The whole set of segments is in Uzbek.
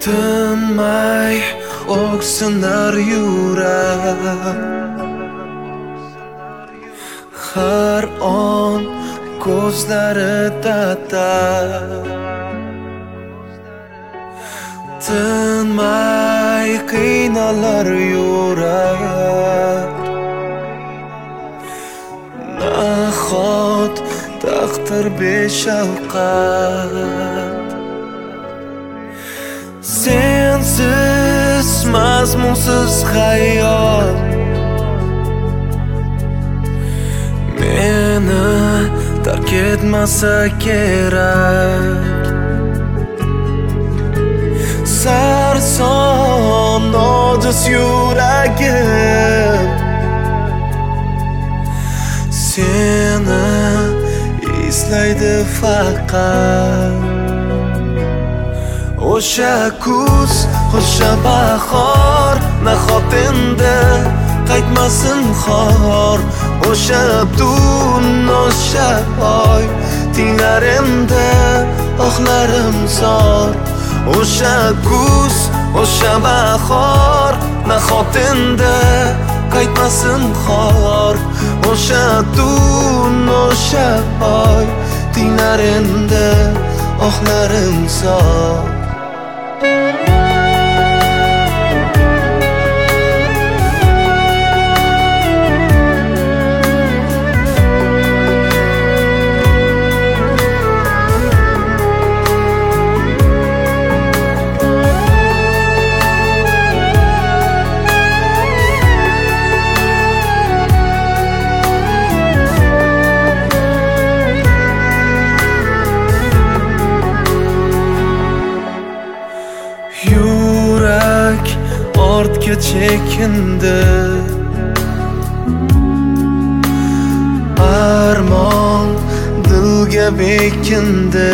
tinmay o'ksinar yurak, har on ko'zlarida dard. Tinmay qiynalar yurak, nahot taqdir beshafqat. Sensiz mazmunsiz hayot meni tark etmasa kerak. Sarson ojiz yuragim seni izlaydi faqat. O'sha kuz, o'sha bahor, nahot endi qaytmasin xor. O'sha tun, o'sha oy, tinglar endi oxlarim zor. O'sha kuz, o'sha bahor, nahot endi qaytmasin xor. O'sha tun, o'sha oy, tinglar endi oxlarim zor. Yurak ortga chekindi, armon dilga bekindi.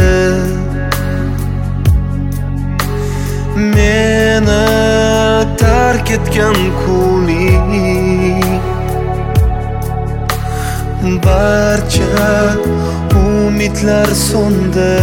Meni tark etgan kuning, barcha umidlar so'ndi.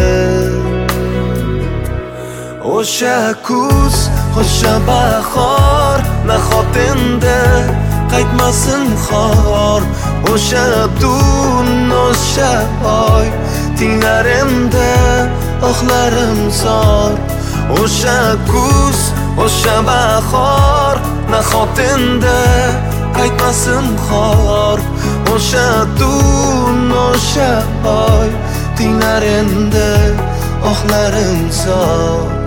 O'sha kuz, o'sha bahor, nahot endi qaytmasin xor. O'sha tun, o'sha oy, tinglar endi oxlarim zor. O'sha kuz, o'sha bahor, nahot endi qaytmasin xor. O'sha tun, o'sha oy, tinglar endi oxlarim zor.